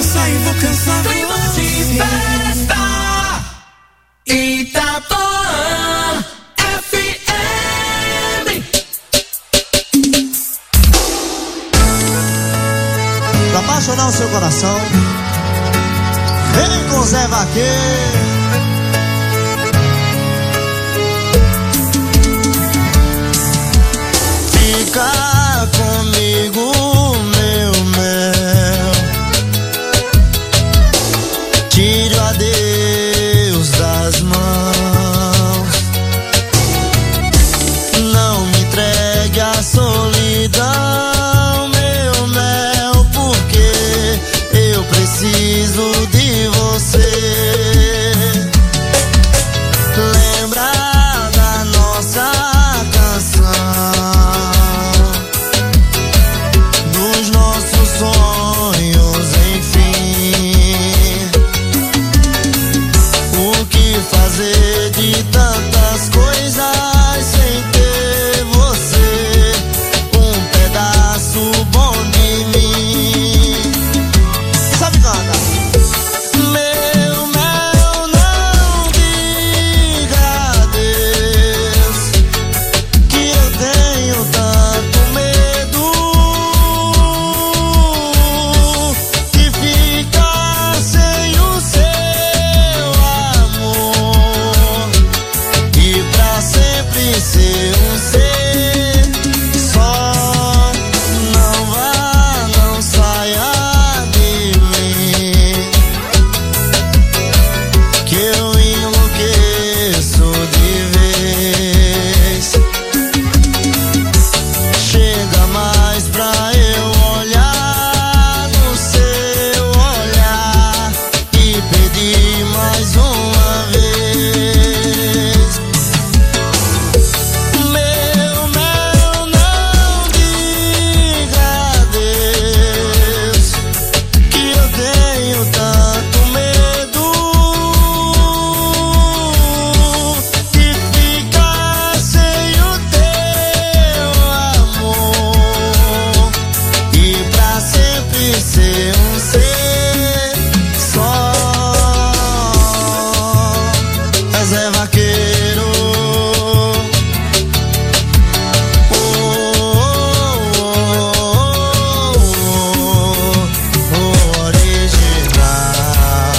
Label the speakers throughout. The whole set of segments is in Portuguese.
Speaker 1: sair, vou cansar. Clima de festa, Itapuã FM.
Speaker 2: Pra apaixonar o seu coração, vem com Zé Vaqueiro. Fica comigo, meu mel, tire o adeus das mãos, não me entregue a solidão, meu mel, porque eu preciso de você. Lembra da nossa canção, dos nossos sonhos, enfim. O que fazer de tantas coisas sem ter você, um pedaço bom de mim. Sabe canta? Meu mel, não diga adeus, que eu tenho tanto medo de ficar sem o seu amor e pra sempre ser um ser só. Não vá, não saia de mim, que eu enlouqueço de vez. Chega mais pra eu olhar no seu olhar e pedir mais uma vez. Meu mel, não diga adeus, que eu tenho tanto medo de ficar sem o teu amor e pra sempre ser um ser só. É Zé Vaqueiro. Oh, original.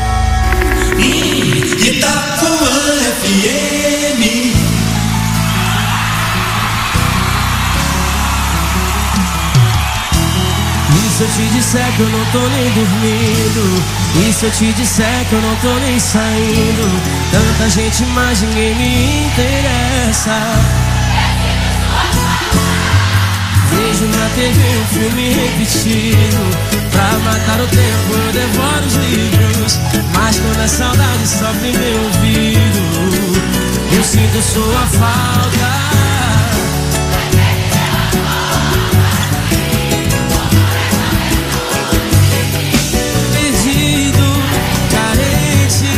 Speaker 1: Itapuã FM.
Speaker 3: E se eu te disser que eu não tô nem dormindo? E se eu te disser que eu não tô nem saindo? Tanta gente, mas ninguém me interessa. Vejo na TV um filme repetido, pra matar o tempo eu devoro os livros. Mas quando a saudade sofre meu ouvido, eu sinto sua falta. Perdido, carente,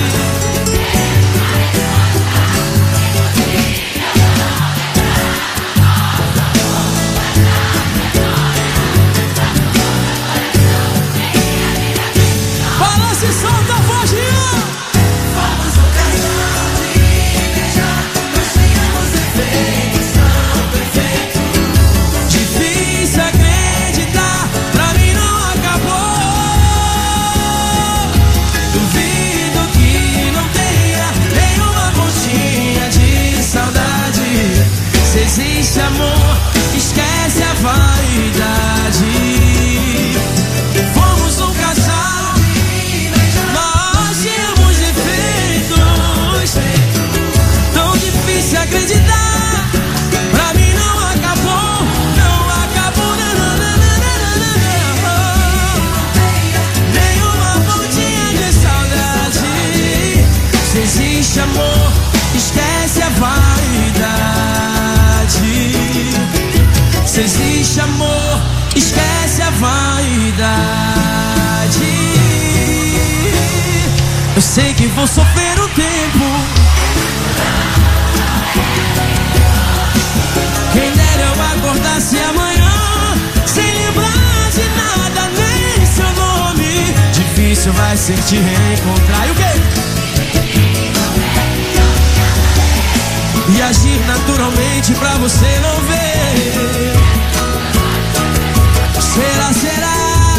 Speaker 3: balança e solta a voz,
Speaker 1: Vamos no cartão de igreja, nós chegamos efeitos tão perfeitos.
Speaker 3: difícil acreditar, pra mim não acabou. Duvido que não tenha nenhuma pontinha de saudade. Se existe amor, esquece a vaidade. Fomos um casal, nós tínhamos defeitos, tão difícil acreditar. Pra mim não acabou, não acabou, não, não, não, não, não, não. Nenhuma pontinha de saudade. Se existe amor, esquece a vaidade. Se existe amor, esquece a vaidade. Eu sei que vou sofrer um tempo, quem dera eu acordasse amanhã sem lembrar de nada, nem seu nome. De difícil vai ser te reencontrar. E o quê? E agir naturalmente pra você não ver. Será, será?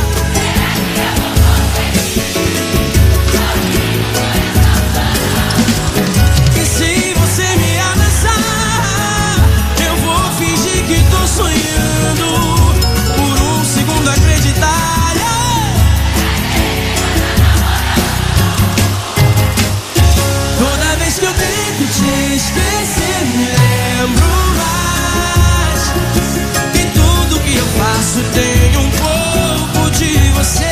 Speaker 3: E se você me abraçar, eu vou fingir que tô sonhando, por um segundo acreditar. Toda vez que eu tento te esquecer, me lembro mais. E tudo que eu faço tem um pouco de você.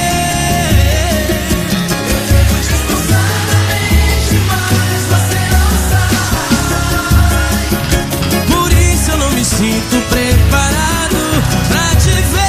Speaker 3: Eu tento disfarçadamente, mas você não sai. Por isso eu não me sinto preparado pra te ver.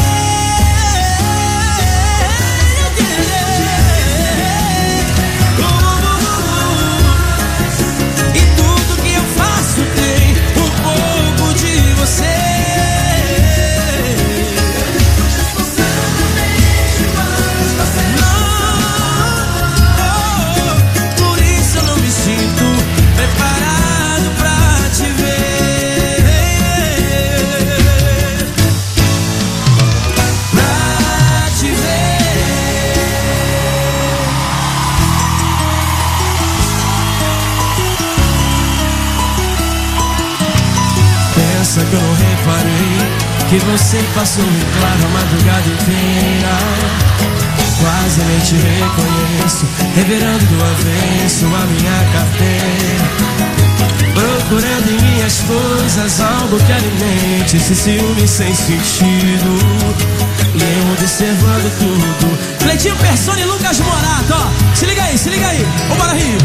Speaker 3: Que eu não reparei que você passou em claro a madrugada inteira. Quase nem te reconheço, revirando do avesso a minha carteira, procurando em minhas coisas algo que alimente esse ciúme sem sentido. E eu observando tudo. Cleitinho Persona e Lucas Morato, ó. Se liga aí, vambora Rio.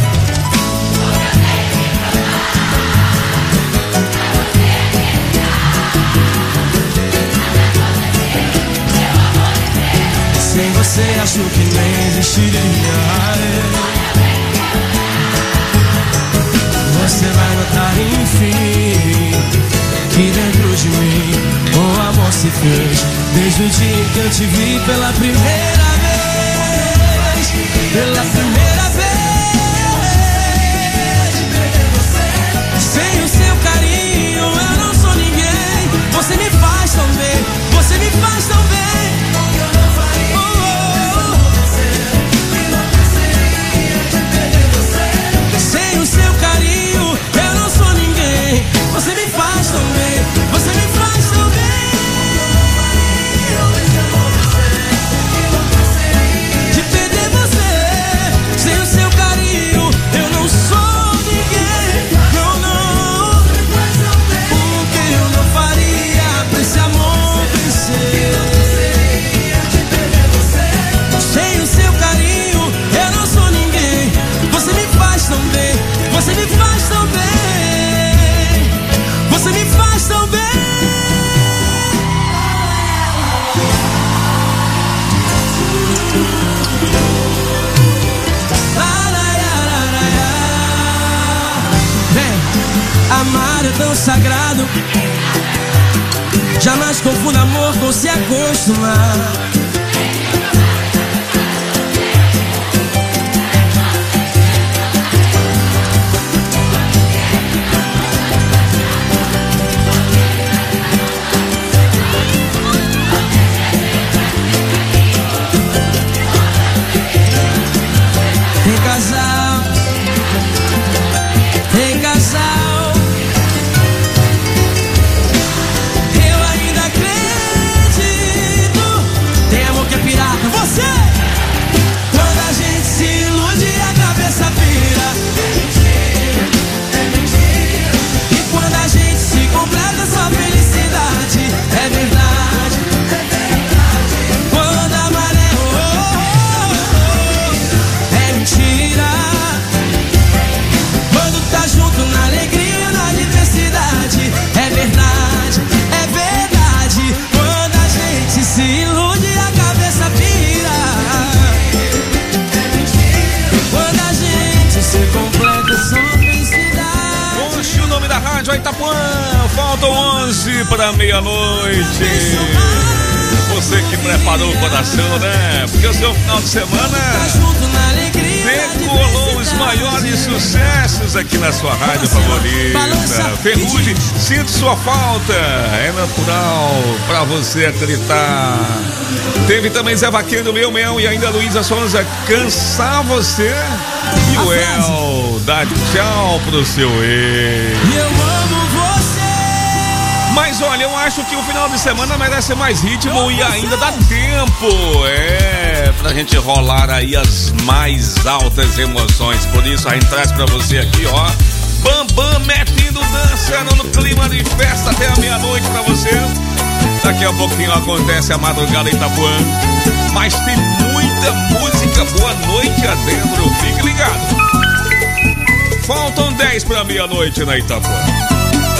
Speaker 3: Sem você acho que nem existiria. Você vai notar enfim que dentro de mim o amor se fez desde o dia que eu te vi pela primeira vez. Pela primeira vez. Sem o seu carinho eu não sou ninguém. Você me faz tão bem, você me faz tão bem. Sem o seu carinho eu não sou ninguém. Você me faz tão bem, você me faz tão bem. De perder você. Sem o seu carinho eu não sou ninguém. Não, não. O que eu não faria pra esse amor vencer? Sem o seu carinho eu não sou ninguém. Você me faz tão bem, você me faz tão bem. Você me faz tão bem. Vem, amar é tão sagrado. Jamais confunda amor com se acostumar. Tem casal, eu ainda acredito. Tem amor que é pirata, você. Quando a gente se ilude a cabeça pira. É mentira. E quando a gente se completa sua felicidade, é verdade. Quando a maré é mentira. Quando tá junto na alegria, na diversidade, é verdade, é verdade. Quando a gente se ilude, a cabeça pira. Quando a gente se completa, só felicidade.
Speaker 4: Puxa o nome da rádio Itapuã. Faltam 11 para meia-noite. você que preparou o coração, né? Porque o seu final de semana decolou os maiores sucessos aqui na sua rádio favorita. Ferrugem, sinto sua falta. É natural pra você acreditar. Teve também Zé Vaqueiro, Meu Mel e ainda Luísa Sonza, Cansar Você. E o El, dá tchau pro seu ex.
Speaker 3: Eu amo você.
Speaker 4: Mas olha, eu acho que o final de semana merece mais ritmo e ainda dá tempo, pra gente rolar aí as mais altas emoções. Por isso a gente traz pra você aqui, ó, Bambam metendo dança no clima de festa até a meia-noite pra você. Daqui a pouquinho acontece a madrugada em Itapuã, mas tem muita música boa noite adentro, fique ligado. Faltam 10 pra meia-noite na Itapuã.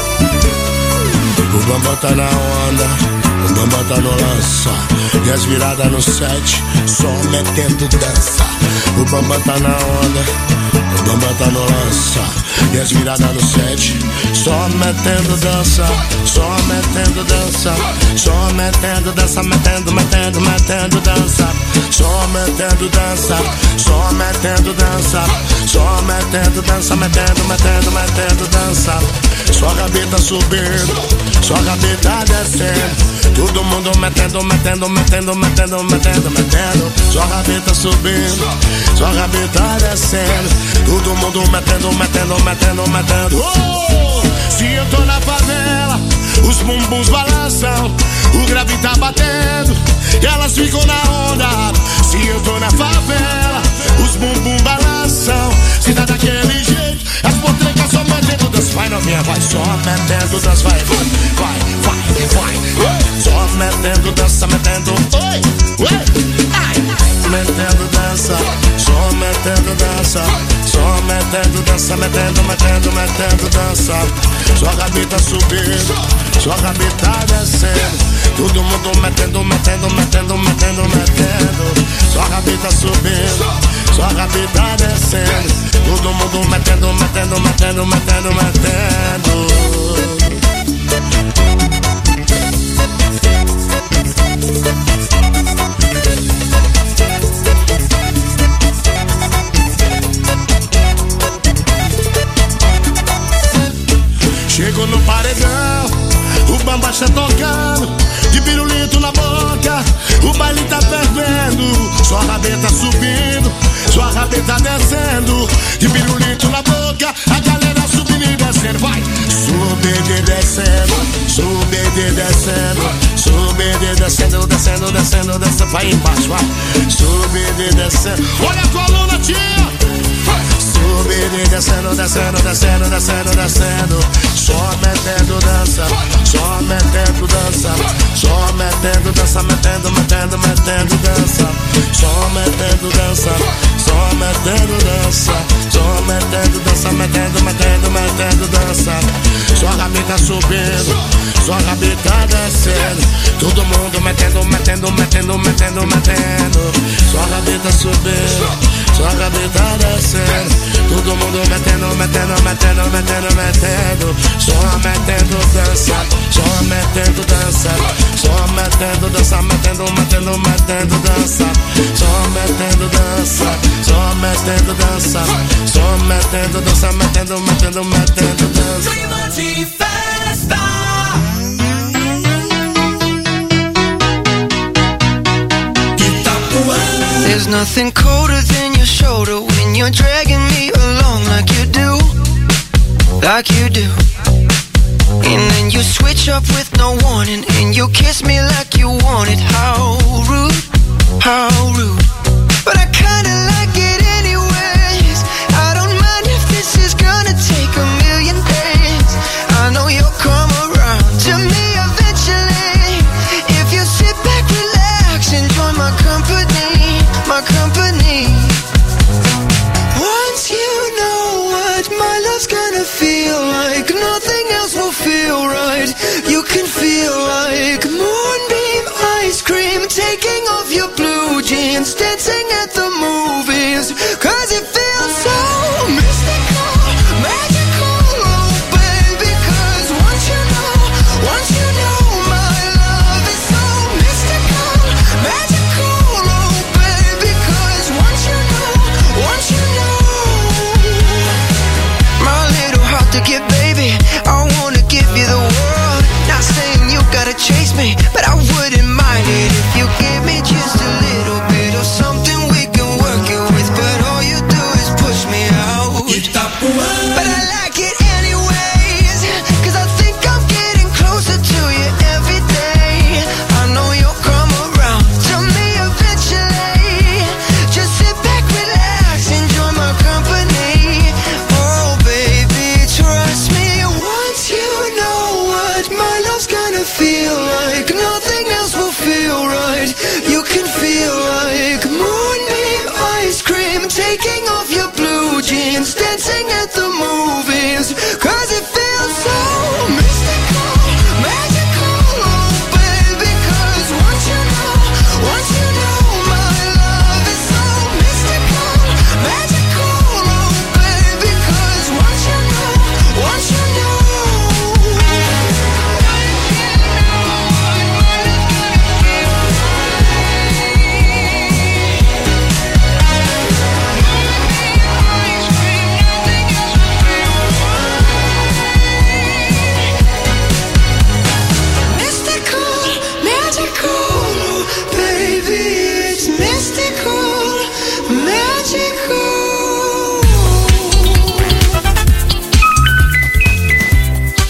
Speaker 5: O Bambam tá na onda, o Bambam tá no lança, e as viradas no 7, só metendo dança. O Bambam tá na onda, o Bambam tá no lança, e as viradas no 7, só metendo dança, só metendo dança, só metendo dança, metendo dança, só metendo dança, só metendo dança, só metendo dança, metendo dança. Só a gaveta subindo, só a gaveta descendo, todo mundo metendo. Só a gaveta subindo, só a gaveta descendo, todo mundo metendo. Se eu tô na favela, os bumbuns balançam, o grave tá batendo, e elas ficam na onda. Se eu tô na favela, os bumbum balançam, se tá daquele jeito, as potrencas só metendo dança. Vai novinha, vai só metendo dança, vai. Só metendo dança, metendo, metendo dança, só metendo dança, só metendo dança, metendo dança. Só a gaveta subindo, só a gaveta descendo, todo mundo metendo. Só a gaveta subindo, só a gaveta descendo, todo mundo metendo. Chego no paredão, o Bambam tá tocando, de pirulito na boca, o baile tá fervendo. Só a rabeta subindo, só a rabeta descendo, de pirulito na boca, a galera subindo e descendo. Vai, subindo e descendo, subindo e descendo, subindo e descendo, vai embaixo, vai, subindo e descendo. Olha a coluna, tia! Subindo e descendo, só metendo dança, só metendo dança, só metendo dança, metendo dança, só metendo dança, só metendo dança, só metendo dança, metendo dança. Só a rabeta subindo, só a rabeta descendo, todo mundo metendo. Só a rabeta subindo, só a rabeta descendo, todo mundo metendo. Só metendo dança, só metendo dança, só metendo dança, metendo dança, só metendo dança, só metendo dança, só metendo dança, metendo dança.
Speaker 1: Clima de festa.
Speaker 6: There's nothing colder than your shoulder when you're dragging me along like you do. And then you switch up with no warning, and you kiss me like you want it. How rude, how rude. But I kinda like it anyways. I don't mind if this is gonna take a million days. I know you'll come around to me eventually. If you sit back, relax, enjoy my company, my company. Once you know what my love's gonna feel like, nothing else will feel right. You can feel like moonbeam ice cream, taking off your blue jeans, dancing at the movies, 'cause it feels so mystical, magical, oh baby. 'Cause once you know my love is so mystical,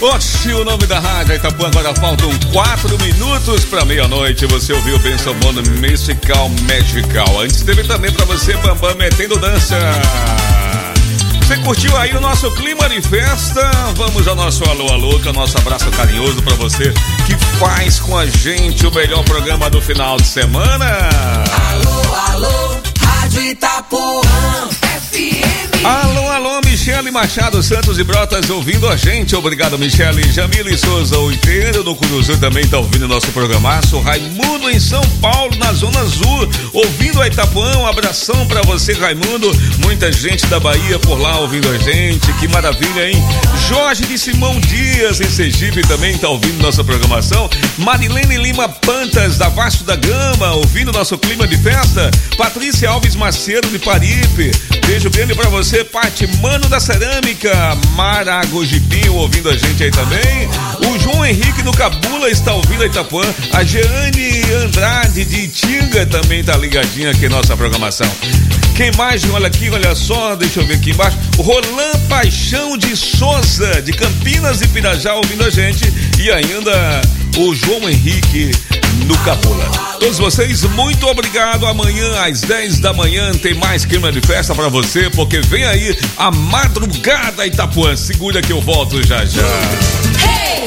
Speaker 4: Oxi, o nome da rádio Itapuã. Agora faltam 4 minutos para meia-noite. Você ouviu o Benção Bono Musical Magical. Antes teve também para você Bambam Metendo Dança. Você curtiu aí o nosso clima de festa? Vamos ao nosso alô, alô, que é o nosso abraço carinhoso para você que faz com a gente o melhor programa do final de semana.
Speaker 1: Alô, alô, Rádio Itapuã FM.
Speaker 4: Alô, alô, Michele Machado Santos e Brotas ouvindo a gente. Obrigado, Michele. Jamile Souza, Oiteiro do Curuzu também tá ouvindo o nosso programaço. Raimundo em São Paulo, na Zona Azul, ouvindo a Itapuã. Um abração pra você, Raimundo. Muita gente da Bahia por lá ouvindo a gente. Que maravilha, hein? Jorge de Simão Dias, em Sergipe, também tá ouvindo nossa programação. Marilene Lima Pantas, da Vasco da Gama, ouvindo nosso clima de festa. Patrícia Alves Macedo, de Paripe. Beijo grande pra você, Pati Mano da Cerâmica, Maragojipinho, ouvindo a gente aí também. O João Henrique do Cabula está ouvindo a Itapuã. A Jeane Andrade de Itinga também tá ligadinha aqui em nossa programação. Quem mais? Olha aqui, olha só, deixa eu ver aqui embaixo. Roland Paixão de Souza, de Campinas e Pirajá, ouvindo a gente. E ainda o João Henrique no Cabula. Todos vocês, muito obrigado. Amanhã às 10 da manhã tem mais clima de festa pra você, porque vem aí a madrugada Itapuã. Segura que eu volto já já.
Speaker 1: Hey,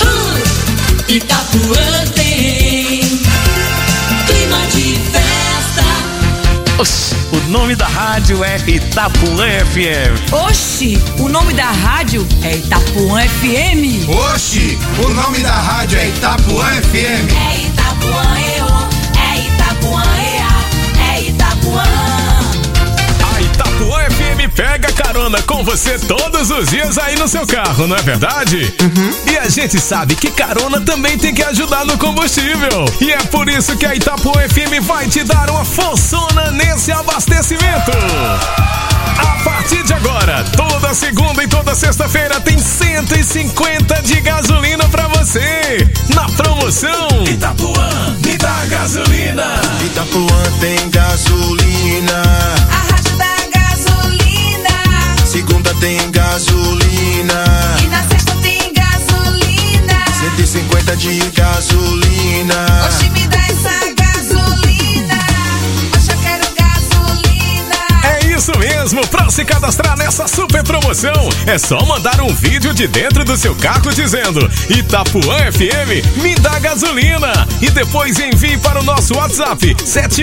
Speaker 1: Itapuã tem clima de festa.
Speaker 7: Oxi, o nome da rádio é Itapuã FM.
Speaker 8: Oxi, o nome da rádio é Itapuã FM.
Speaker 9: Oxi, o nome da rádio é Itapuã FM.
Speaker 1: É Itapuã é Itapuã é Itapuã.
Speaker 7: A Itapuã FM pega carona com você todos os dias aí no seu carro, não é verdade? E a gente sabe que carona também tem que ajudar no combustível. E é por isso que a Itapuã FM vai te dar uma forçona nesse abastecimento. A partir de agora, toda segunda e toda sexta-feira tem 150 de gasolina pra você. Na promoção Itapuã, me dá gasolina.
Speaker 5: Itapuã tem gasolina.
Speaker 1: A rádio da gasolina.
Speaker 5: Segunda tem gasolina.
Speaker 1: E na sexta tem gasolina.
Speaker 5: 150 de gasolina.
Speaker 1: Oxi, me dá essa gasolina. Hoje eu quero gasolina.
Speaker 7: É isso mesmo, pra se cadastrar nessa super promoção, é só mandar um vídeo de dentro do seu carro dizendo Itapuã FM, me dá gasolina. E depois envie para o nosso WhatsApp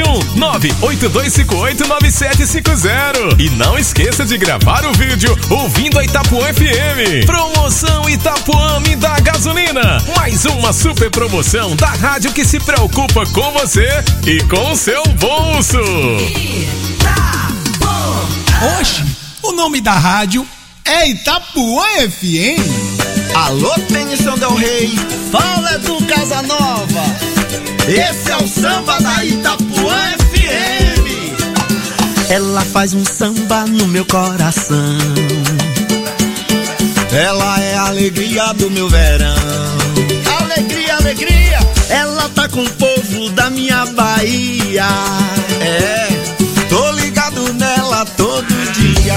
Speaker 7: 71982589750. E não esqueça de gravar o vídeo ouvindo a Itapuã FM. Promoção Itapuã, me dá gasolina. Mais uma super promoção da rádio que se preocupa com você e com o seu bolso.
Speaker 9: Oxi, o nome da rádio é Itapuã FM.
Speaker 2: Alô, Tenição Del Rey, fala do Casanova. Esse é o samba da Itapuã FM. Ela faz um samba no meu coração. Ela é a alegria do meu verão. Alegria, alegria. Ela tá com o povo da minha Bahia. É, tô ligado nela todo dia.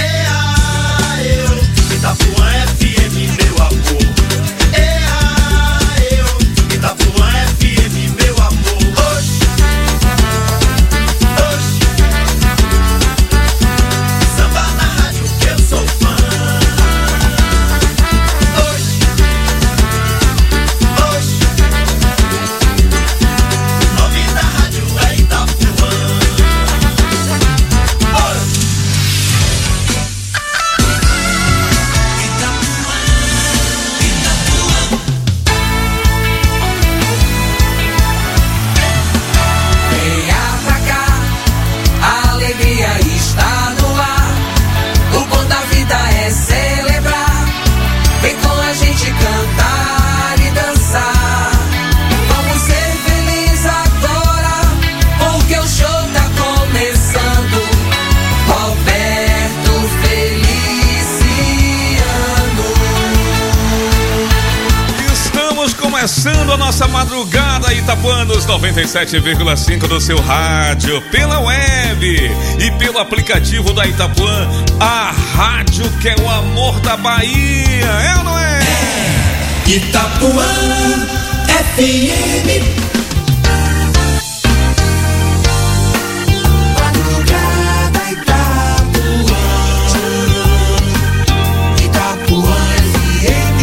Speaker 2: Eu, Itapuã FM, meu amor. Eu, Itapuã FM, meu amor. Oxi, oxi. Samba na rádio que eu sou fã. Oxi, oxi. O nome da rádio é Itapuã.
Speaker 1: Venha pra cá, a alegria está no ar. O bom da vida é celebrar. Vem com a gente cantar e dançar. Vamos ser felizes agora, porque o show tá começando. Roberto Feliciano.
Speaker 4: Estamos começando a nossa madrugada Itapuã nos 97,5 do seu rádio, pela web e pelo aplicativo da Itapuã, a rádio que é o amor da Bahia, é ou não é?
Speaker 1: Itapuã FM. Madrugada Itapuã. Itapuã FM.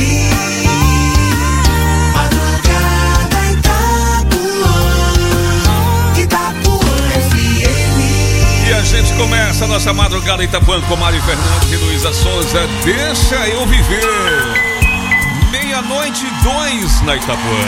Speaker 1: Madrugada Itapuã. Itapuã FM.
Speaker 4: E a gente começa a nossa madrugada Itapuã com Mário Fernandes e Luísa Souza. Deixa eu viver. Meia-noite 2 na Itapuã.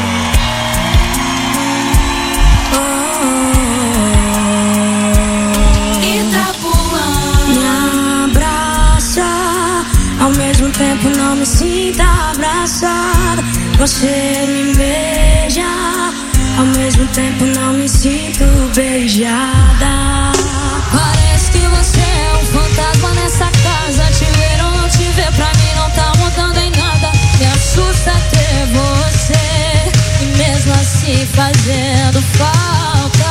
Speaker 10: Itapuã me abraça, ao mesmo tempo não me sinta abraçada. Você me beija, ao mesmo tempo não me sinto beijada. Parece que você é um fantasma nessa casa. Te ver ou não te ver, pra mim não tá mudando em nada. Me assusta ter você, e mesmo assim fazendo falta.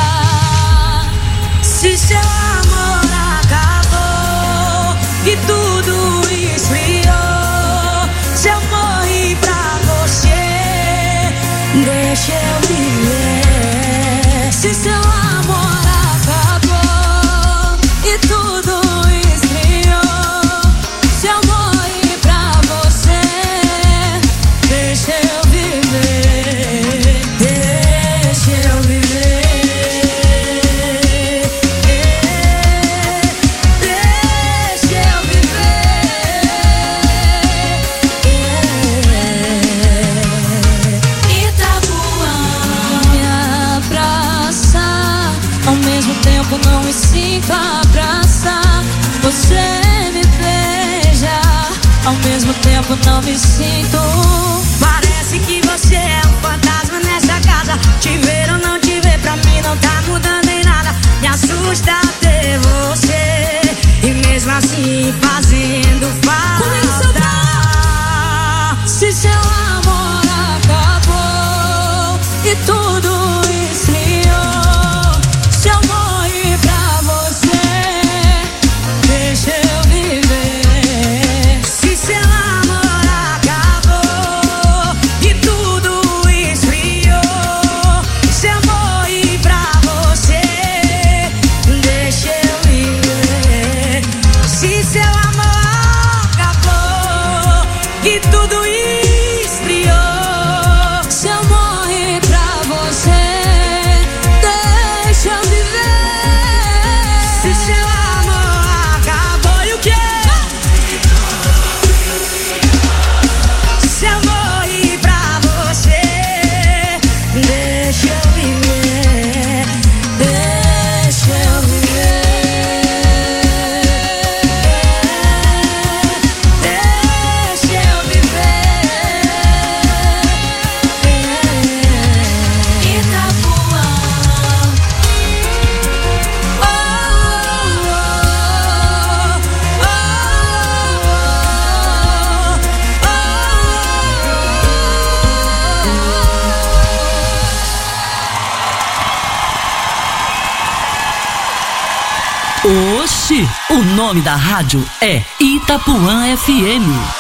Speaker 10: Se seu amor acabou e tudo esfriou, se eu morri pra você, deixa eu viver. Se seu amor acabou e tudo esfriou, se eu morri pra você, deixa eu viver, deixa eu viver, deixa eu viver. Itapuã me abraça, ao mesmo tempo não me sinto abraçar. Você me beija, ao mesmo tempo não me sinto. Parece que você é um fantasma nessa casa. Te ver ou não te ver, pra mim não tá mudando em nada. Me assusta ter você, e mesmo assim fazendo falta. Se seu amor acabou e tudo esfriou, se eu morri pra você, deixa eu viver. Se seu amor acabou e tudo esfriou, se eu morri pra você, deixa eu viver. Se seu amor acabou e tudo esfriou, se eu morri pra você, deixa eu viver. Se seu amor acabou e o quê? Se eu morri pra você, deixa eu viver, deixa eu viver, deixa eu viver. Itapuã.
Speaker 8: Oxi, o nome da rádio é Itapuã FM.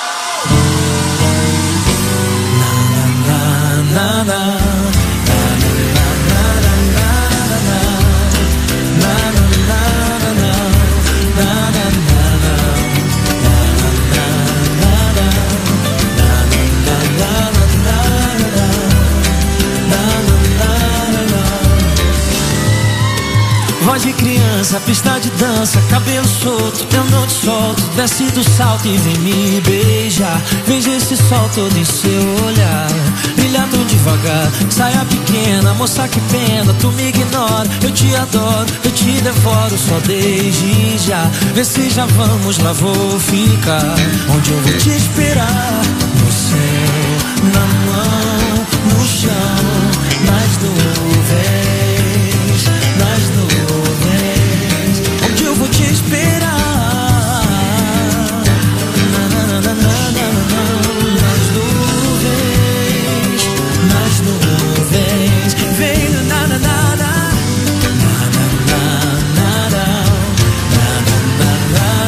Speaker 3: Voz de criança, pista de dança, cabelo solto, eu não te solto. Desce do salto e vem me beijar. Veja esse sol todo em seu olhar, brilha tão devagar. Saia pequena, moça que pena, tu me ignora. Eu te adoro, eu te devoro, só desde já. Vê se já vamos, lá vou ficar. Onde eu vou te esperar? No céu, na mão, no chão, nas nuvens, nas nuvens. Onde eu vou te esperar? Nas nuvens, nas nuvens. Vem na na na na na na na na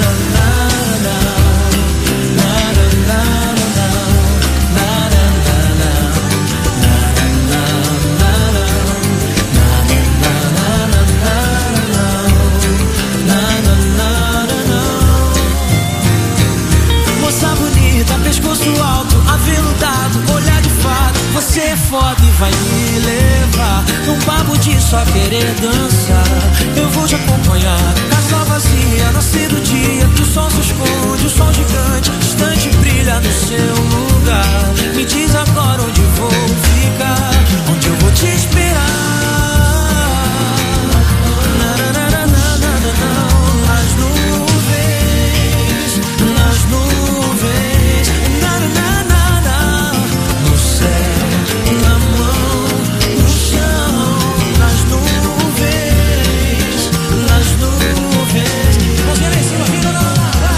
Speaker 3: na na na na. só querer dançar. Eu vou te acompanhar, casa vazia, nascer do dia, que o sol se esconde, o sol gigante, distante brilha no seu lugar. Me diz agora onde vou ficar, onde eu vou te esperar. Nas nuvens, nas nuvens, no céu, na mão, no chão. Nas nuvens, nas nuvens. Mãozinha lá em cima, vira, vai.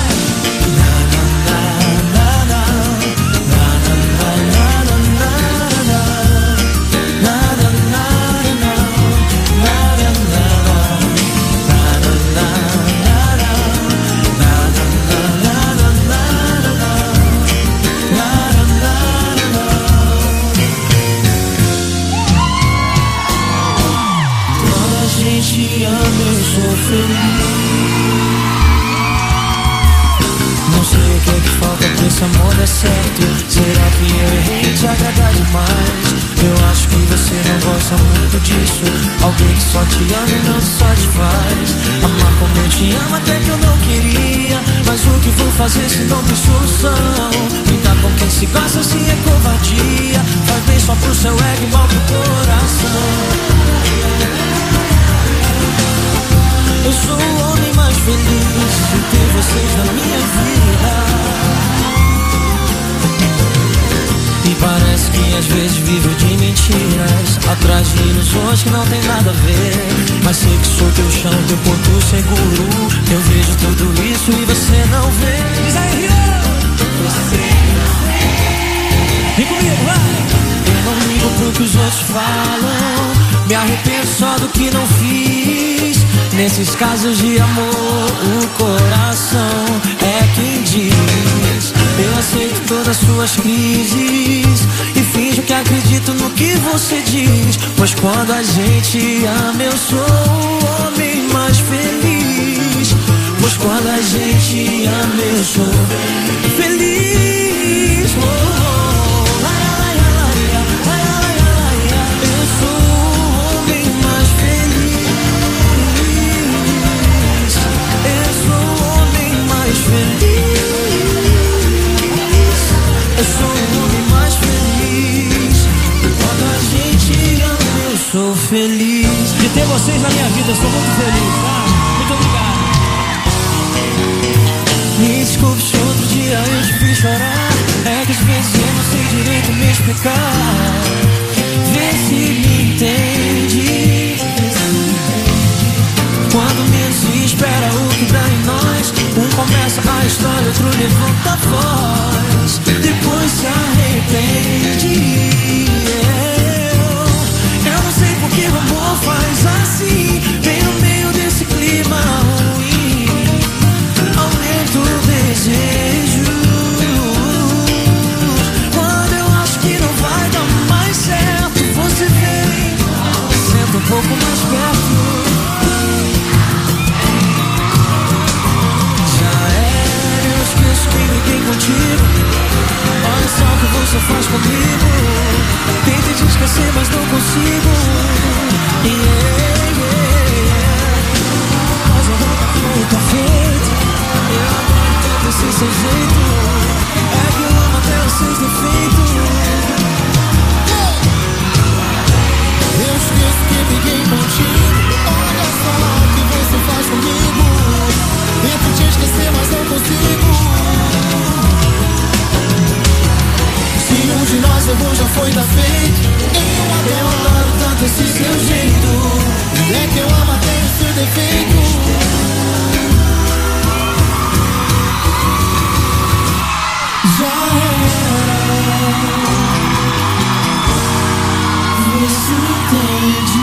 Speaker 3: Não sei o que é que falta pra esse amor dar certo. Será que eu errei te agradar demais? Eu acho que você não gosta muito disso. Alguém que só te ama e não te satisfaz. Amar como eu te amo até que eu não queria. Mas o que vou fazer se não tem solução? Brincar com quem se gosta se é covardia. Faz bem só pro seu ego e mal pro coração. Eu sou o homem mais feliz de ter vocês na minha vida. E parece que às vezes vivo de mentiras, atrás de ilusões que não tem nada a ver. Mas sei que sou teu chão, teu porto seguro. Eu vejo tudo isso e você não vê. Diz aí, Rio! Você não vê. Vem comigo, vai! Eu não ligo pro que os outros falam. Me arrependo só do que não fiz. Nesses casos de amor, o coração é quem diz. Eu aceito todas as suas crises e finjo que acredito no que você diz. Pois quando a gente ama, eu sou o homem mais feliz. Pois quando a gente ama, eu sou feliz. Oh, oh. Eu sou o homem mais feliz. Eu sou o homem mais feliz. Quando a gente ama, eu sou feliz. De ter vocês na minha vida, eu sou muito feliz, tá? Muito obrigado. Me desculpe se outro dia eu te fiz chorar. É que às vezes eu não sei direito me explicar. Vê se me entende. Quando menos se espera, o que dá em nós. Um começa a história, outro levanta a voz. Depois se arrepende. Eu não sei por que o amor faz assim. Bem no meio desse clima ruim, aumenta o desejo. Quando eu acho que não vai dar mais certo, você vem, senta um pouco mais perto. Que briguei contigo. Olha só o que você faz comigo. Tento te esquecer, mas não consigo. Mas eu não tá perfeito. Eu adoro tanto esse seu jeito. É que eu amo até os seus defeitos. Eu esqueço que briguei contigo. Olha só o que você faz comigo. Tento te esquecer, mas não consigo. Se um de nós errou, já foi, tá feito. Eu adoro tanto esse seu jeito. É que eu amo até o seu defeito. Já era. Você entende?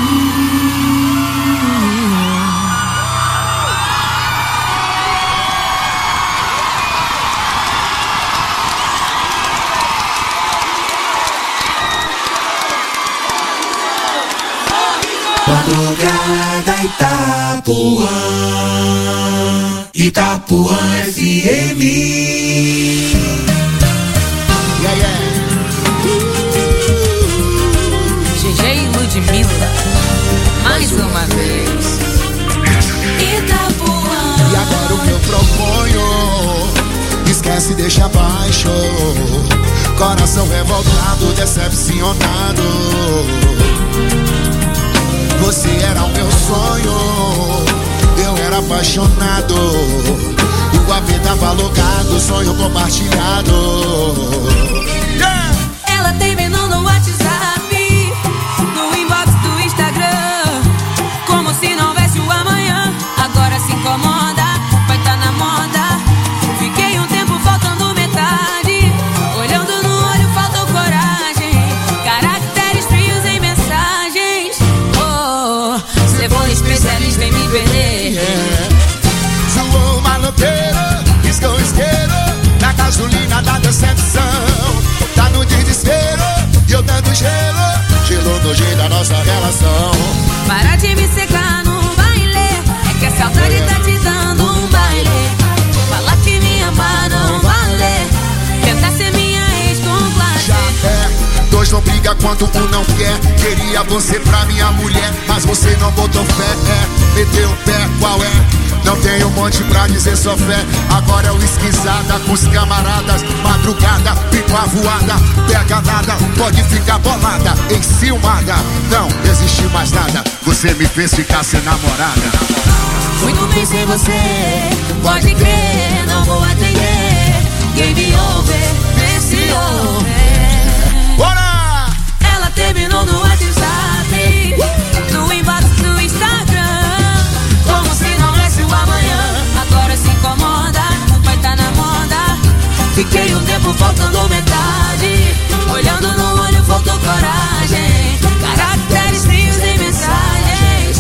Speaker 1: Madrugada Itapuã, Itapuã FM.
Speaker 11: GG e Ludmilla, mais
Speaker 6: mais uma vez.
Speaker 10: Itapuã.
Speaker 5: E agora o que eu proponho, esquece, deixa abaixo. Coração revoltado, decepcionado. Você era o meu sonho, eu era apaixonado. O AP tava alugado, sonho compartilhado.
Speaker 10: Ela terminou no WhatsApp, no inbox do Instagram, como se não houvesse o amanhã. Agora se incomoda, vai tá na moda. Fiquei um tempo faltando metade, olhando no olho faltou coragem. Caracteres frios em mensagens. Oh, você foi especialista em me perder.
Speaker 5: Zoou maloqueiro, riscou isqueiro na gasolina da decepção. Tá no desespero e eu dando gelo, gelo no jeito da nossa relação.
Speaker 10: Para de me secar no baile, é que a saudade tá te dando um baile. Falar que me ama não vale, tentar ser minha ex-complace.
Speaker 5: Já é, dois não briga quando um não quer. Queria você pra minha mulher, mas você não botou fé. Meteu o pé, qual é? Não tenho um monte pra dizer, só fé. Agora é o esquisada com os camaradas. Madrugada, pipa voada, pega nada, pode ficar bolada, enciumada. Não existe mais nada, você me fez ficar sem namorada.
Speaker 10: Muito bem sem você, pode crer, não vou atender. Game over, nesse over.
Speaker 5: Bora!
Speaker 10: Ela terminou no WhatsApp, no inbox do Instagram, como se não houvesse o amanhã. Agora se incomoda, vai tá na moda. Fiquei um tempo faltando metade, olhando no olho faltou coragem. Caracteres frios em mensagens.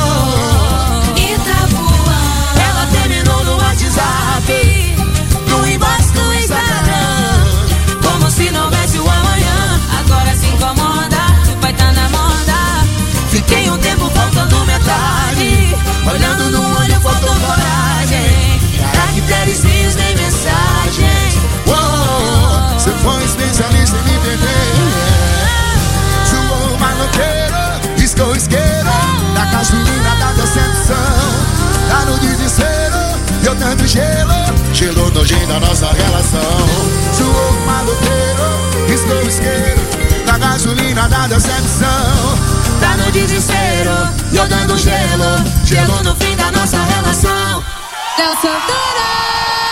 Speaker 10: Oh, Itapuã. Ela terminou no WhatsApp, no inbox do Instagram, como se não houvesse o amanhã. Agora se incomoda, vai tá na moda. Fiquei um tempo faltando metade, olhando no olho faltou coragem. Caracteres frios em mensagens.
Speaker 5: Você foi especialista em me perder. Zoou maloqueiro, riscou isqueiro na gasolina da decepção. Tá no desespero, eu dando gelo, gelo no jeito da nossa relação. Zoou maloqueiro, riscou isqueiro na gasolina da decepção.
Speaker 10: Tá no desespero, eu dando gelo, gelo no fim da nossa relação. Del Santana.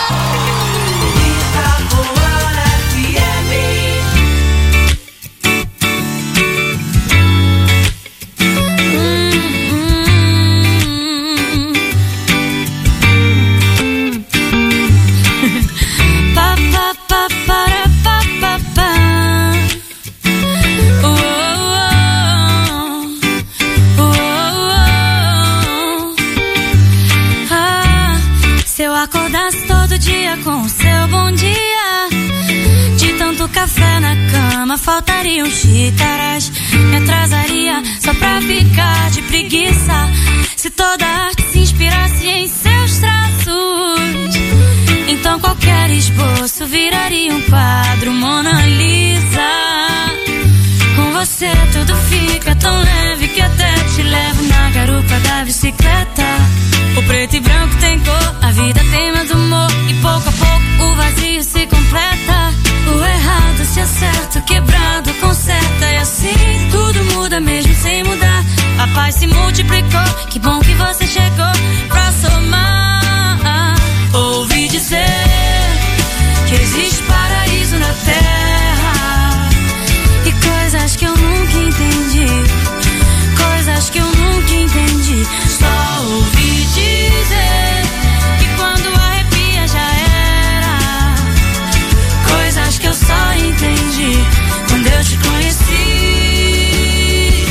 Speaker 11: Com seu bom dia, de tanto café na cama faltariam xícaras. Me atrasaria só pra ficar de preguiça. Se toda arte se inspirasse em seus traços, então qualquer esboço viraria um quadro Mona Lisa. Com você tudo fica tão leve que até te levo na garupa da bicicleta. O preto e branco tem cor, a vida tem mais humor, e pouco a pouco o vazio se completa. O errado se acerta, o quebrado conserta, e assim tudo muda mesmo sem mudar. A paz se multiplicou, que bom que você chegou pra somar. Ouvi dizer que existe paraíso na terra, e coisas que eu nunca entendi, coisas que eu nunca entendi. Só ouvi dizer que quando arrepia já era, coisas que eu só entendi quando eu te conheci.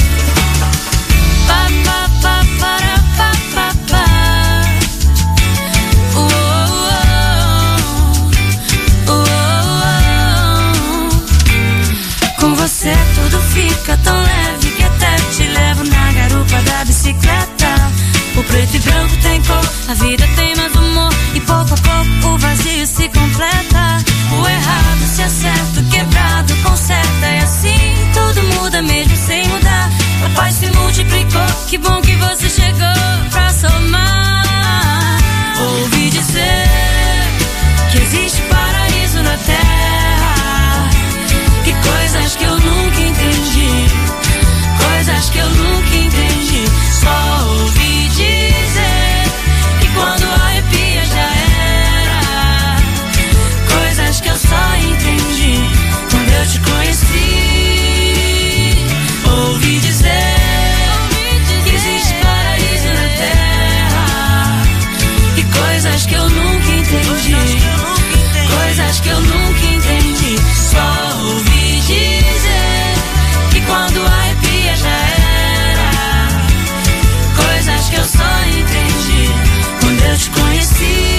Speaker 11: Pa, pa, pa, para, pa, pa, pa. Com você tudo fica tão leve que até te levo na garupa da bicicleta. O preto e branco tem cor, a vida tem mais humor, e pouco a pouco o vazio se completa. O errado se acerta, o quebrado conserta, e assim tudo muda mesmo sem mudar. A paz se multiplicou, Que bom que você chegou pra somar. Ouvi dizer que existe paraíso na terra. Que coisas que eu nunca entendi. Coisas que eu nunca entendi. Só ouvi dizer que quando arrepia já era. Coisas que eu só entendi quando eu te conheci. Ouvi dizer que existe paraíso na terra. E coisas que eu nunca entendi. Coisas que eu nunca entendi. Só ouvi dizer que quando arrepia já era. Coisas que eu só entendi quando eu te conheci.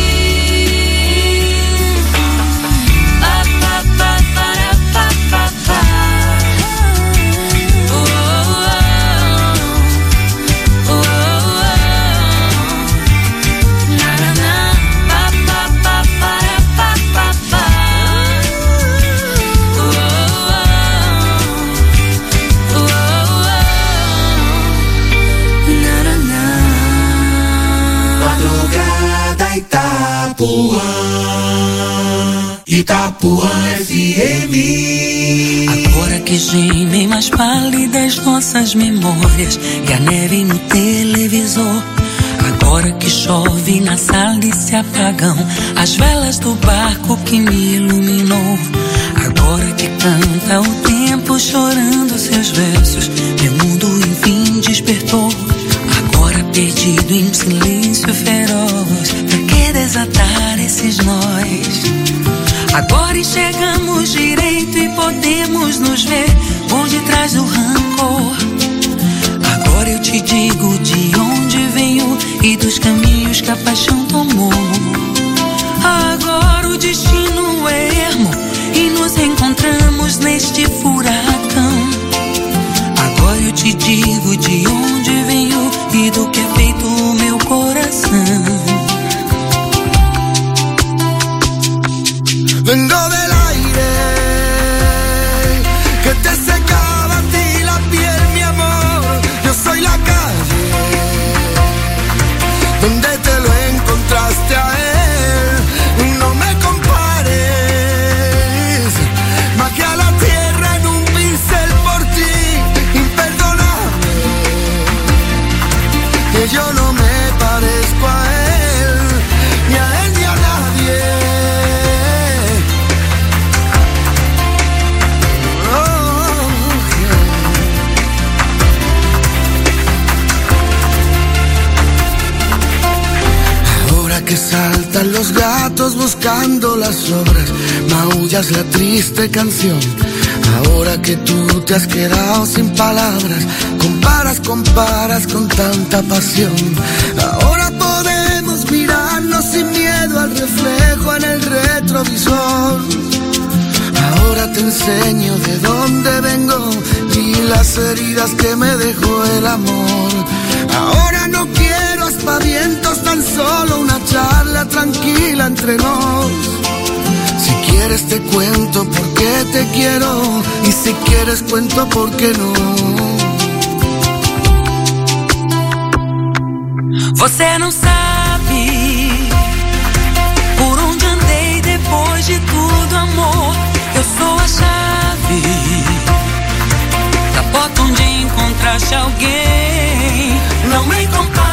Speaker 1: Itapuã FM.
Speaker 12: Agora que gemem mais pálidas nossas memórias e a neve no televisor. Agora que chove na sala desse apagão, as velas do barco que me iluminou. Agora que canta o tempo chorando seus versos, meu mundo enfim despertou. Agora perdido em um silêncio feroz, pra que desatar esses nós? Agora enxergamos direito e podemos nos ver por detrás do rancor. Agora eu te digo de onde venho e dos caminhos que a paixão tomou. Agora o destino é ermo e nos encontramos neste furacão. Agora eu te digo de onde venho e do que é feito o meu coração.
Speaker 5: Vengo del aire que te secaba a ti la piel, mi amor. Yo soy la calle donde te lo encontraste a él. No me compares, bajé a la tierra en un pincel por ti, imperdonable. Que yo no me parezco a él, ni a él ni a nadie. Que saltan los gatos buscando las sobras, maullas la triste canción. Ahora que tú te has quedado sin palabras, comparas con tanta pasión. Ahora podemos mirarnos sin miedo al reflejo en el retrovisor. Ahora te enseño de dónde vengo y las heridas que me dejó el amor. Ahora no quiero aspavientos, tan solo una charla tranquila entre nos. Si quieres te cuento por qué te quiero, y si quieres cuento por qué no.
Speaker 12: Você não sabe por onde andei depois de tudo, amor. Eu sou a chave da porta onde encontraste alguém. Não me compares,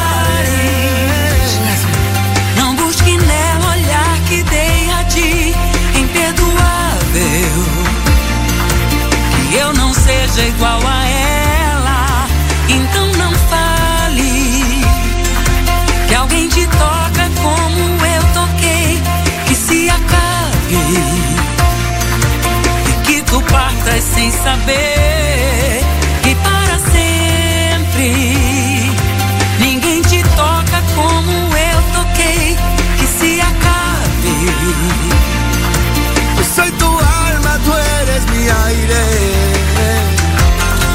Speaker 12: não busque nela olhar que dei a ti, imperdoável. Que eu não seja igual a ela, então não fale que alguém te toca como eu toquei, que se acabe e que tu partas sem saber que para sempre ninguém te toca como eu toquei, que se acabe.
Speaker 5: Soy tu alma, tú eres mi aire.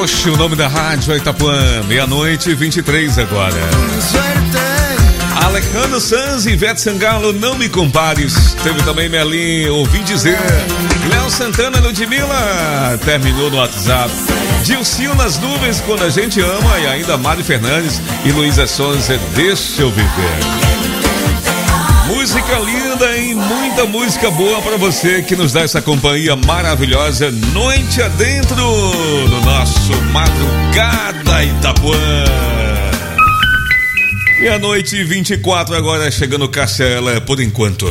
Speaker 4: Oxe, o nome da rádio é Itapuã, 00:23 agora. Alejandro Sanz e Ivete Sangalo, Não Me Compares. Teve também Melim, Ouvi Dizer. Léo Santana, Ludmilla, terminou no WhatsApp. Dilcinho nas Nuvens, Quando a Gente Ama. E ainda Mari Fernandes e Luísa Sonza, Deixa Eu Viver. Música linda, hein? Muita música boa pra você que nos dá essa companhia maravilhosa noite adentro no nosso Madrugada Itapuã. 00:24 agora, chegando Cassiela por enquanto.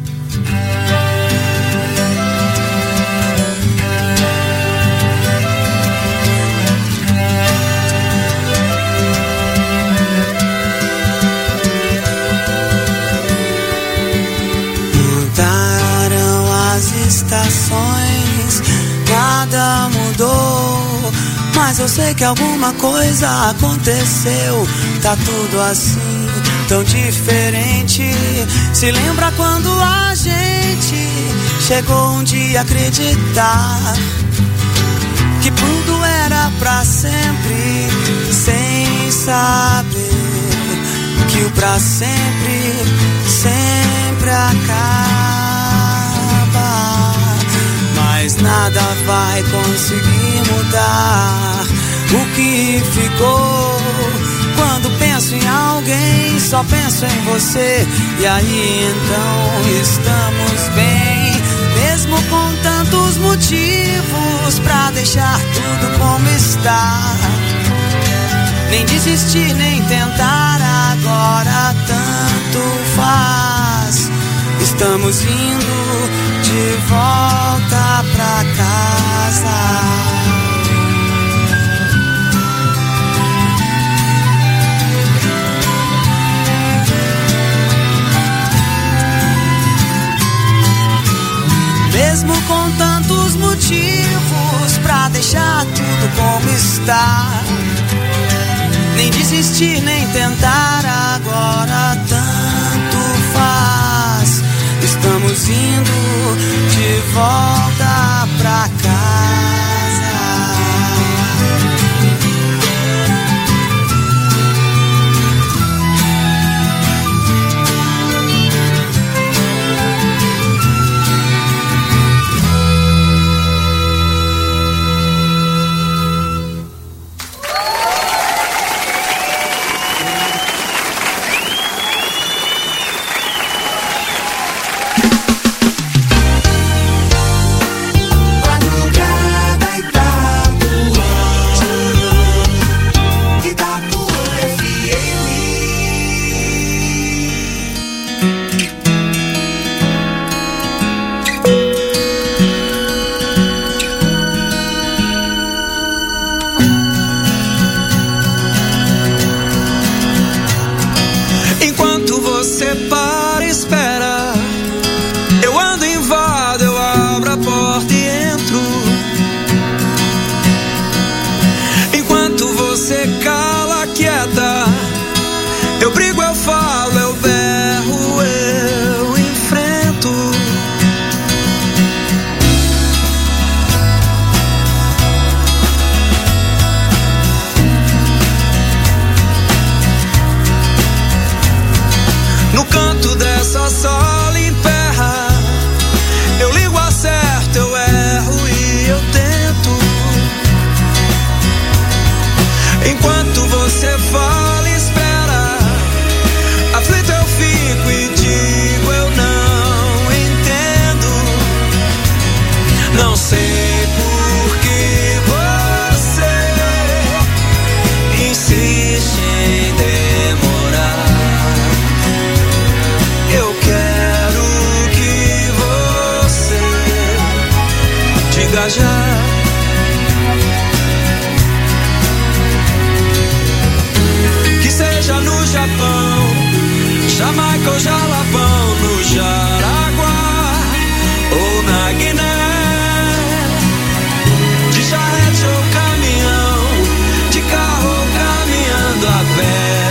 Speaker 6: Mudaram as estações, nada mudou, mas eu sei que alguma coisa aconteceu. Tá tudo assim, tão diferente. Se lembra quando a gente chegou um dia a acreditar que tudo era pra sempre, sem saber que o pra sempre sempre acaba. Mas nada vai conseguir mudar o que ficou. Quando penso em alguém, só penso em você. E aí então estamos bem, mesmo com tantos motivos pra deixar tudo como está. Nem desistir, nem tentar, agora tanto faz. Estamos indo de volta pra casa. Mesmo com tantos motivos pra deixar tudo como está. Nem desistir, nem tentar, agora tanto faz. Estamos indo de volta pra casa.
Speaker 13: Que seja no Japão, Jamaica ou Jalapão, no Jaraguá ou na Guiné, de charrete ou caminhão, de carro ou caminhando a pé,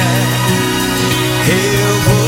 Speaker 13: eu vou.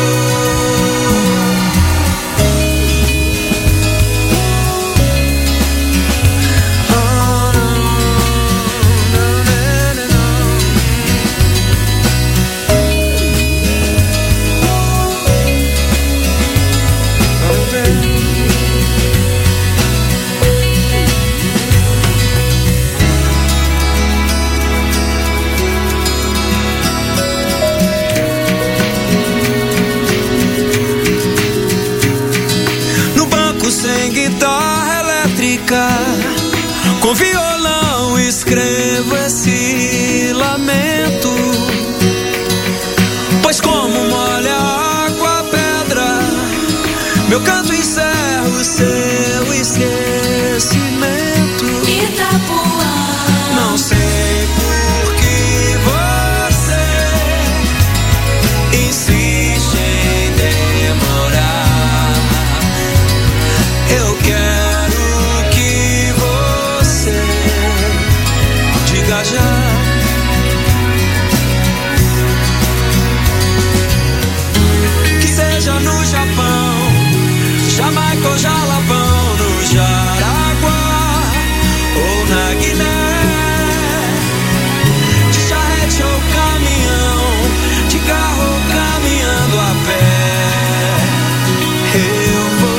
Speaker 13: música, com violão escrevo esse lamento, pois como molha a água a pedra, meu canto encerra o seu esquecimento.
Speaker 10: Itapuã.
Speaker 13: Não sei por que você insiste em demorar. Eu quero que você diga já. Que seja no Japão, Jamaica ou Jalapão, no Jaraguá ou na Guiné, de charrete ou caminhão, de carro ou caminhando a pé, eu vou.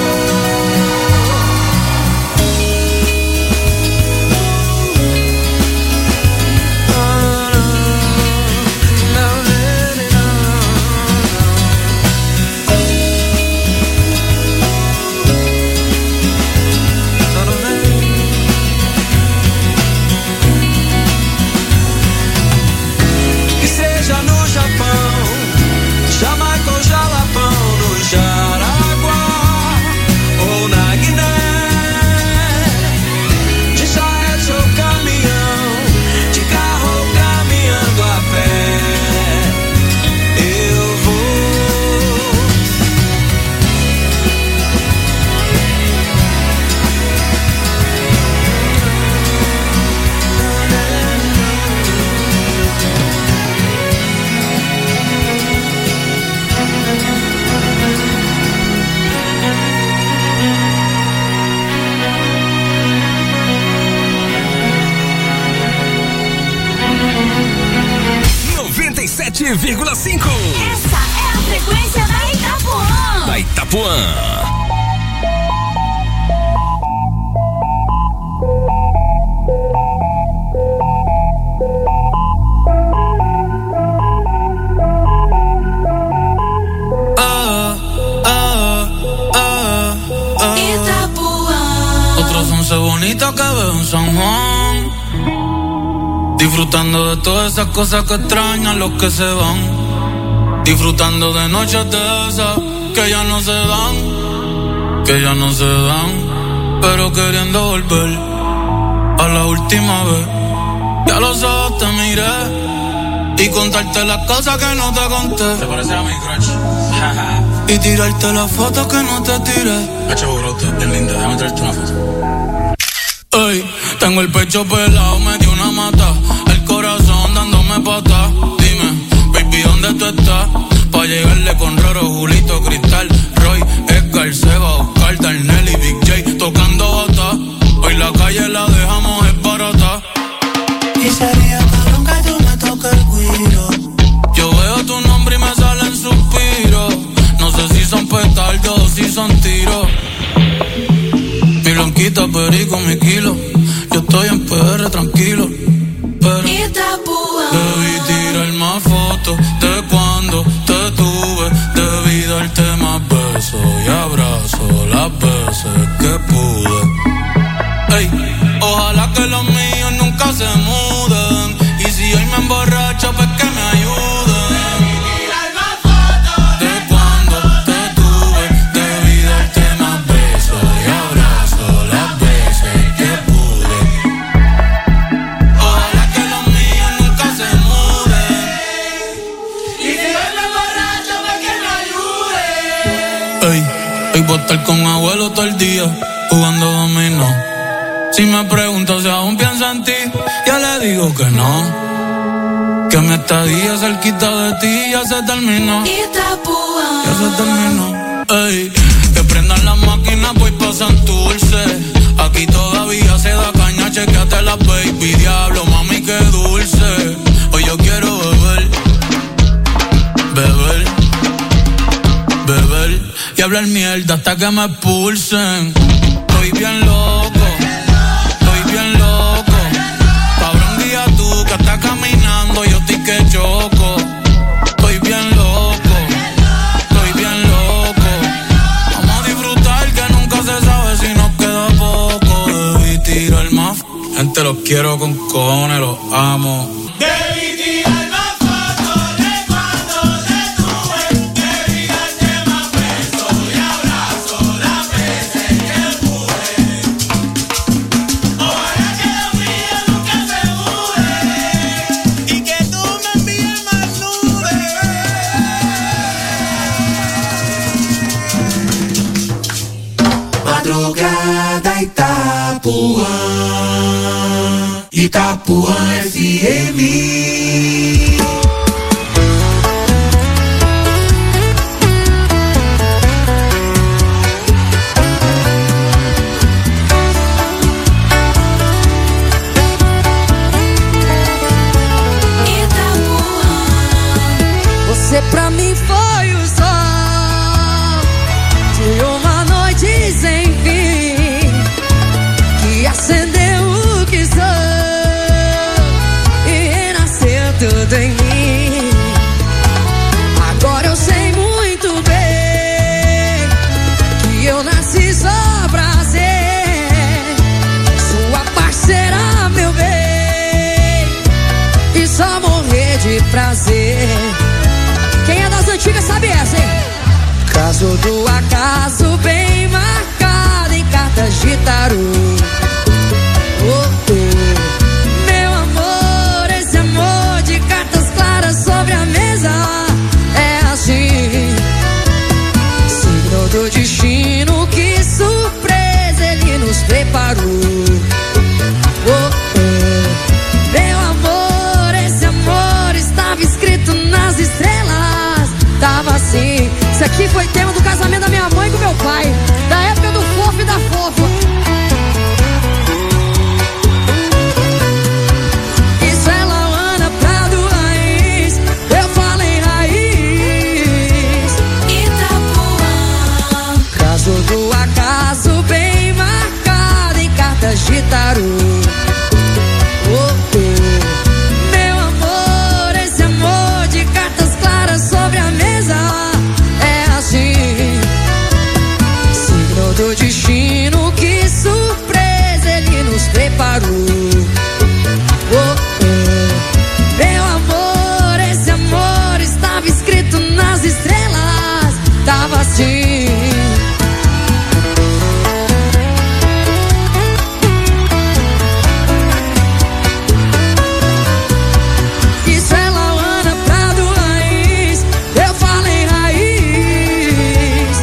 Speaker 13: Que seja no Japão, Jamaica ou Jalapão, no Jaraguá ou na Guiné, de charrete ou caminhão, de carro ou caminhando a pé, eu vou.
Speaker 7: .5.
Speaker 10: Essa é a frequência da Itapuã.
Speaker 7: Da Itapuã.
Speaker 10: Itapuã.
Speaker 14: Otros 11 bonitos que veo en San Juan, disfrutando de todas esas cosas que extrañan los que se van, disfrutando de noches de esas que ya no se dan, pero queriendo volver a la última vez. Ya los ojos te miré y contarte las cosas que no te conté.
Speaker 15: ¿Te parece a mi crush?
Speaker 14: Y tirarte las fotos que no te tiré.
Speaker 15: Hacho, bro, es linda, déjame traerte una foto.
Speaker 14: Ey, tengo el pecho pelado, me dio una mata, el corazón dándome pata. Dime, baby, ¿dónde tú estás? Pa' llegarle con Roro, Julito, Cristal, Roy, Edgar, Seba, Oscar, Darnell y Big J tocando bata. Hoy la calle la dejamos esbarata.
Speaker 16: Y sería cabrón que tú me toques el guiro.
Speaker 14: Yo veo tu nombre y me salen suspiros. No sé si son petardos o si son tiros. Mi blanquita, perico, mi kilo. Yo estoy en PR tranquilo, pero debí tirar más fotos de cuando te tuve. Debí darte más besos y abrazos las veces que pude. Ey, ojalá que los míos nunca se muden. Y si hoy me emborracho, pues que me ayuden. Hoy voy a estar con abuelo todo el día jugando dominó. Si me pregunto si aún pienso en ti, ya le digo que no. Que mi estadía cerquita de ti ya se terminó. Ya se terminó. Ey, que prendan las máquinas, voy pa' Santurce. Aquí todavía se da caña, chequeate la baby. Diablo, mami, qué dulce. Hoy yo quiero beber, beber, beber y hablar mierda hasta que me expulsen. Estoy bien loco, estoy bien loco. Cabrón, guía tú que estás caminando, yo estoy que choco. Estoy bien loco, estoy bien loco. Vamos a disfrutar que nunca se sabe si nos queda poco de tiro el más. Gente, los quiero con cojones, los amo.
Speaker 1: Madrugada Itapuã, Itapuã FM.
Speaker 10: Você pra mim foi o sol de uma noite sem fim, que acendeu o que sou e renasceu tudo em mim. Agora eu sei muito bem que eu nasci só pra ser sua parceira, meu bem, e só morrer de prazer. Quem é das antigas sabe essa, hein? Caso do acaso bem marcado em cartas de tarô. Oh, oh. Meu amor, esse amor de cartas claras sobre a mesa é assim. Signo do destino, que surpresa ele nos preparou. Oh, oh. Meu amor, esse amor estava escrito nas estrelas. Tava assim. Isso aqui foi tema do casamento da minha mãe com meu pai, da época do fofo e da fofo. Isso é Lauana Prado Raiz, eu falo em raiz. Itapuã. Caso do acaso bem marcado em cartas de tarô. Oh, oh. Meu amor, esse amor de cartas claras sobre a mesa é assim. Signo do destino, que surpresa ele nos preparou. Oh, oh. Meu amor, esse amor estava escrito nas estrelas. Tava assim. Isso é Lauana Prado Raiz, eu falo em raiz.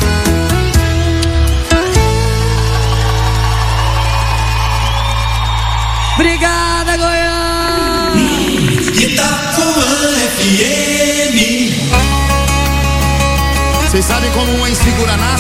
Speaker 10: Obrigada, Goiânia.
Speaker 2: Itapuã FM. Vocês sabem como uma insegura nasce?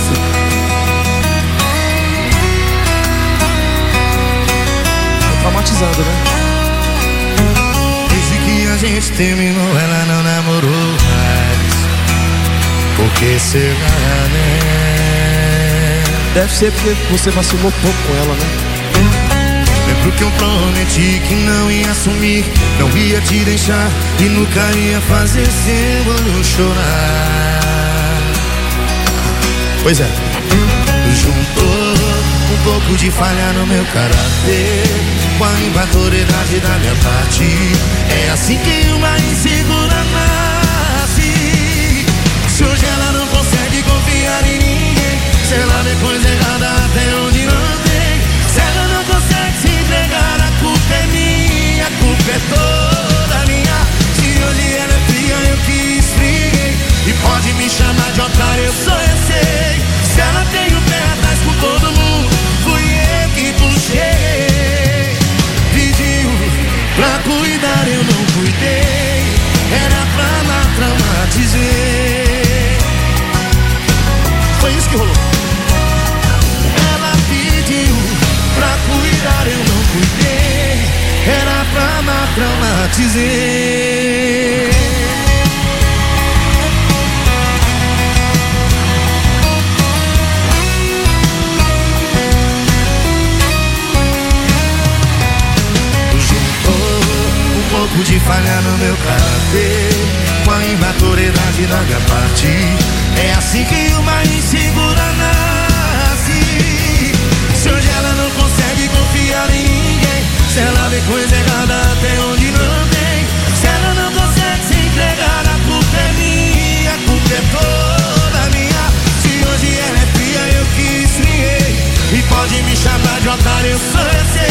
Speaker 17: Tô traumatizado, né?
Speaker 5: Desde que a gente terminou, ela não namorou mais. Por que será, né?
Speaker 17: Deve ser porque você vacilou pouco com ela, né?
Speaker 5: Lembro que eu prometi que não ia sumir, não ia te deixar e nunca ia fazer seu olho chorar.
Speaker 2: Pois é.
Speaker 5: Juntou um pouco de falha no meu caráter com a imaturidade da minha parte. É assim que uma insegura nasce. Se hoje ela não consegue confiar em ninguém, se ela depois errada até onde não tem, se ela não consegue se entregar, a culpa é minha, a culpa é toda minha. Se hoje ela é fria, eu que esfriei, e pode me chamar de otário, eu só eu sei. Se ela tem o pé atrás com todo mundo, fui eu que puxei. Pediu pra cuidar, eu não cuidei, era pra lá traumatizei.
Speaker 2: Foi isso que rolou.
Speaker 5: Ela pediu pra cuidar, eu não cuidei, era pra lá traumatizei. Pouco de falha no meu caráter com a imaturidade da minha parte. É assim que uma insegura nasce. Se hoje ela não consegue confiar
Speaker 18: tem coisa errada até onde não tem. Se ela não consegue se entregar, a culpa é minha, a culpa é toda minha. Se hoje ela é fria, eu que esfriei. E pode me chamar de otário, eu sou esse.